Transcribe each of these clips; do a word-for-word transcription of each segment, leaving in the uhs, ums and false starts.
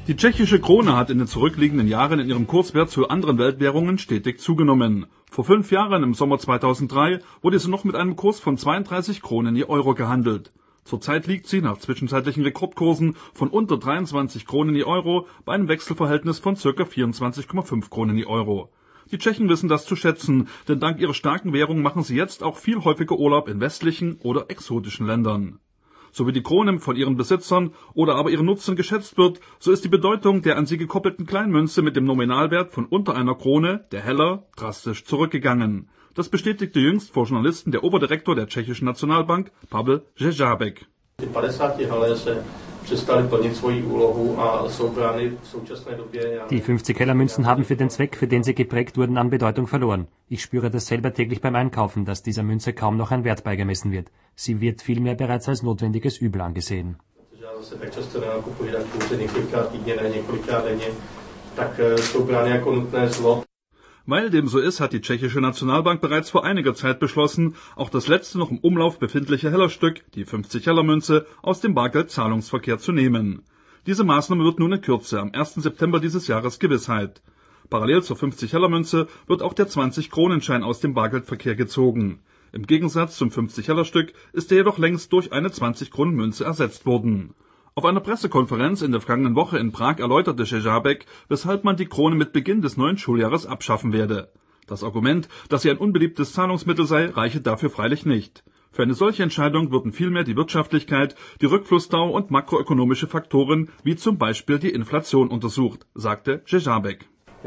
Die tschechische Krone hat in den zurückliegenden Jahren in ihrem Kurswert zu anderen Weltwährungen stetig zugenommen. Vor fünf Jahren, im Sommer zweitausenddrei, wurde sie noch mit einem Kurs von zweiunddreißig Kronen je Euro gehandelt. Zurzeit liegt sie nach zwischenzeitlichen Rekordkursen von unter dreiundzwanzig Kronen je Euro bei einem Wechselverhältnis von ca. vierundzwanzig Komma fünf Kronen je Euro. Die Tschechen wissen das zu schätzen, denn dank ihrer starken Währung machen sie jetzt auch viel häufiger Urlaub in westlichen oder exotischen Ländern. So wie die Krone von ihren Besitzern oder aber ihren Nutzern geschätzt wird, so ist die Bedeutung der an sie gekoppelten Kleinmünze mit dem Nominalwert von unter einer Krone, der Heller, drastisch zurückgegangen. Das bestätigte jüngst vor Journalisten der Oberdirektor der tschechischen Nationalbank, Pavel Řežábek. Die fünfzig Heller Münzen haben für den Zweck, für den sie geprägt wurden, an Bedeutung verloren. Ich spüre das selber täglich beim Einkaufen, dass dieser Münze kaum noch ein Wert beigemessen wird. Sie wird vielmehr bereits als notwendiges Übel angesehen. Weil dem so ist, hat die tschechische Nationalbank bereits vor einiger Zeit beschlossen, auch das letzte noch im Umlauf befindliche Hellerstück, die fünfzig Heller Münze, aus dem Bargeldzahlungsverkehr zu nehmen. Diese Maßnahme wird nun in Kürze am ersten September dieses Jahres Gewissheit. Parallel zur fünfzig Heller Münze wird auch der zwanzig Kronenschein aus dem Bargeldverkehr gezogen. Im Gegensatz zum fünfzig Heller Stück ist er jedoch längst durch eine zwanzig Kronen Münze ersetzt worden. Auf einer Pressekonferenz in der vergangenen Woche in Prag erläuterte Řežábek, weshalb man die Krone mit Beginn des neuen Schuljahres abschaffen werde. Das Argument, dass sie ein unbeliebtes Zahlungsmittel sei, reiche dafür freilich nicht. Für eine solche Entscheidung würden vielmehr die Wirtschaftlichkeit, die Rückflussdauer und makroökonomische Faktoren, wie zum Beispiel die Inflation, untersucht, sagte Řežábek.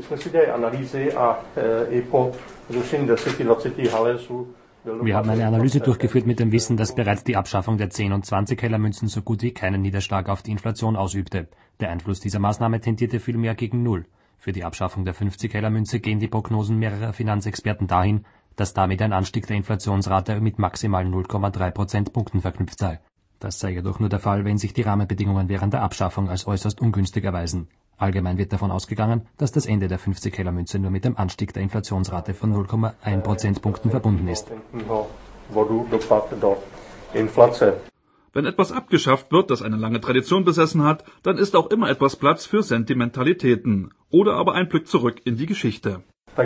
Wir haben eine Analyse durchgeführt mit dem Wissen, dass bereits die Abschaffung der zehn und zwanzig Heller Münzen so gut wie keinen Niederschlag auf die Inflation ausübte. Der Einfluss dieser Maßnahme tendierte vielmehr gegen Null. Für die Abschaffung der fünfzig Heller Münze gehen die Prognosen mehrerer Finanzexperten dahin, dass damit ein Anstieg der Inflationsrate mit maximal null Komma drei Prozentpunkten verknüpft sei. Das sei jedoch nur der Fall, wenn sich die Rahmenbedingungen während der Abschaffung als äußerst ungünstig erweisen. Allgemein wird davon ausgegangen, dass das Ende der fünfzig Heller Münze nur mit dem Anstieg der Inflationsrate von null Komma eins Prozentpunkten verbunden ist. Wenn etwas abgeschafft wird, das eine lange Tradition besessen hat, dann ist auch immer etwas Platz für Sentimentalitäten oder aber ein Blick zurück in die Geschichte.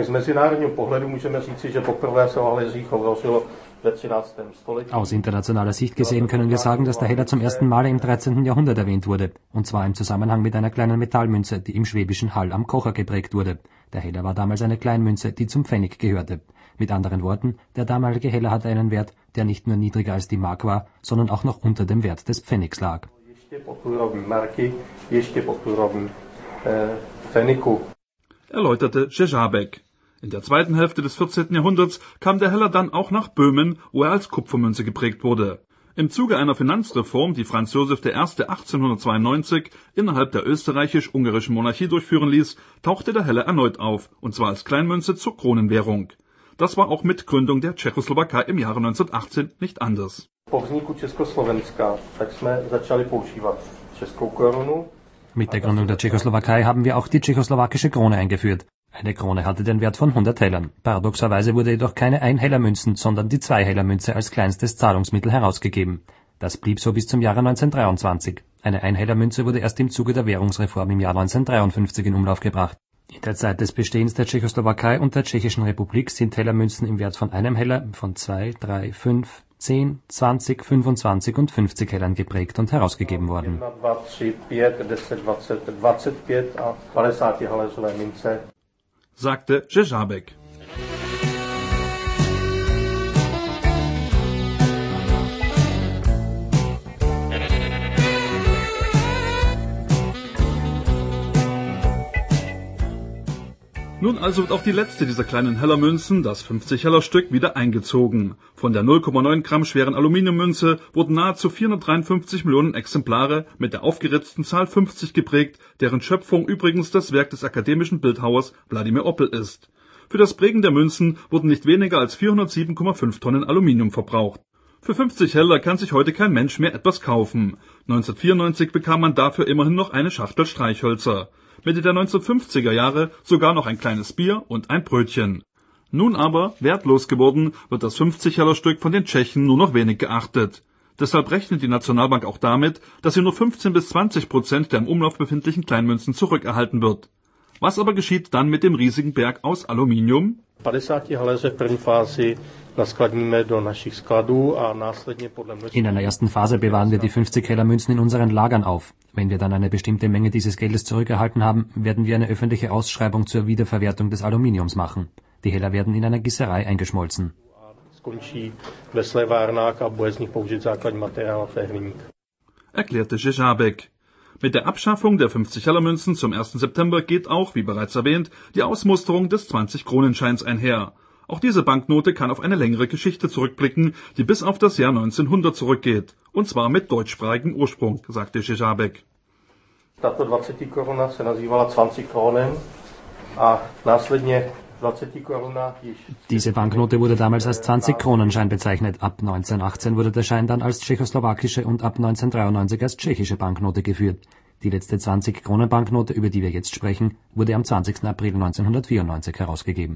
Aus internationaler Sicht gesehen können wir sagen, dass der Heller zum ersten Mal im dreizehnten Jahrhundert erwähnt wurde, und zwar im Zusammenhang mit einer kleinen Metallmünze, die im schwäbischen Hall am Kocher geprägt wurde. Der Heller war damals eine Kleinmünze, die zum Pfennig gehörte. Mit anderen Worten, der damalige Heller hatte einen Wert, der nicht nur niedriger als die Mark war, sondern auch noch unter dem Wert des Pfennigs lag. Erläuterte Řežábek. In der zweiten Hälfte des vierzehnten Jahrhunderts kam der Heller dann auch nach Böhmen, wo er als Kupfermünze geprägt wurde. Im Zuge einer Finanzreform, die Franz Josef der Erste achtzehnhundertzweiundneunzig innerhalb der österreichisch-ungarischen Monarchie durchführen ließ, tauchte der Heller erneut auf, und zwar als Kleinmünze zur Kronenwährung. Das war auch mit Gründung der Tschechoslowakei im Jahre neunzehnhundertachtzehn nicht anders. Mit der Gründung der Tschechoslowakei haben wir auch die tschechoslowakische Krone eingeführt. Eine Krone hatte den Wert von hundert Hellern. Paradoxerweise wurde jedoch keine ein Heller Münzen, sondern die zwei Heller Münze als kleinstes Zahlungsmittel herausgegeben. Das blieb so bis zum Jahre neunzehnhundertdreiundzwanzig. Eine ein Heller Münze wurde erst im Zuge der Währungsreform im Jahr neunzehnhundertdreiundfünfzig in Umlauf gebracht. In der Zeit des Bestehens der Tschechoslowakei und der Tschechischen Republik sind Heller Münzen im Wert von einem Heller, von zwei, drei, fünf, zehn, zwanzig, fünfundzwanzig und fünfzig Hellern geprägt und herausgegeben worden. Sagte Řežábek. Nun also wird auch die letzte dieser kleinen Hellermünzen, das fünfzig Heller Stück, wieder eingezogen. Von der null Komma neun Gramm schweren Aluminiummünze wurden nahezu vierhundertdreiundfünfzig Millionen Exemplare mit der aufgeritzten Zahl fünfzig geprägt, deren Schöpfung übrigens das Werk des akademischen Bildhauers Wladimir Oppel ist. Für das Prägen der Münzen wurden nicht weniger als vierhundertsieben Komma fünf Tonnen Aluminium verbraucht. Für fünfzig Heller kann sich heute kein Mensch mehr etwas kaufen. neunzehnhundertvierundneunzig bekam man dafür immerhin noch eine Schachtel Streichhölzer. Mitte der neunzehnhundertfünfziger Jahre sogar noch ein kleines Bier und ein Brötchen. Nun aber, wertlos geworden, wird das fünfzig Heller Stück von den Tschechen nur noch wenig geachtet. Deshalb rechnet die Nationalbank auch damit, dass sie nur fünfzehn bis zwanzig Prozent der im Umlauf befindlichen Kleinmünzen zurückerhalten wird. Was aber geschieht dann mit dem riesigen Berg aus Aluminium? In einer ersten Phase bewahren wir die fünfzig Heller Münzen in unseren Lagern auf. Wenn wir dann eine bestimmte Menge dieses Geldes zurückerhalten haben, werden wir eine öffentliche Ausschreibung zur Wiederverwertung des Aluminiums machen. Die Heller werden in einer Gießerei eingeschmolzen. Erklärte Žežábek. Mit der Abschaffung der fünfzig Heller Münzen zum ersten September geht auch, wie bereits erwähnt, die Ausmusterung des zwanzig-Kronenscheins einher. Auch diese Banknote kann auf eine längere Geschichte zurückblicken, die bis auf das Jahr neunzehnhundert zurückgeht. Und zwar mit deutschsprachigem Ursprung, sagte Žežábek. Tato dvacet koruna se nazývala zwanzig Kronen a následně Diese Banknote wurde damals als zwanzig-Kronenschein bezeichnet. Ab neunzehnhundertachtzehn wurde der Schein dann als tschechoslowakische und ab neunzehnhundertdreiundneunzig als tschechische Banknote geführt. Die letzte zwanzig-Kronen-Banknote, über die wir jetzt sprechen, wurde am zwanzigsten April neunzehnhundertvierundneunzig herausgegeben.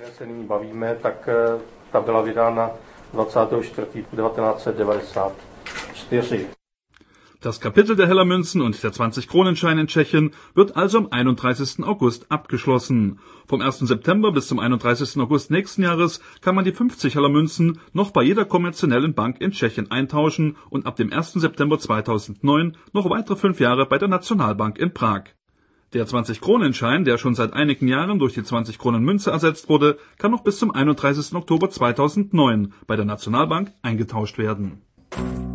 Das Kapitel der Heller Münzen und der zwanzig-Kronenschein in Tschechien wird also am einunddreißigsten August abgeschlossen. Vom ersten September bis zum einunddreißigsten August nächsten Jahres kann man die fünfzig Heller Münzen noch bei jeder kommerziellen Bank in Tschechien eintauschen und ab dem ersten September zweitausendneun noch weitere fünf Jahre bei der Nationalbank in Prag. Der zwanzig-Kronenschein, der schon seit einigen Jahren durch die zwanzig-Kronen-Münze ersetzt wurde, kann noch bis zum einunddreißigsten Oktober zweitausendneun bei der Nationalbank eingetauscht werden.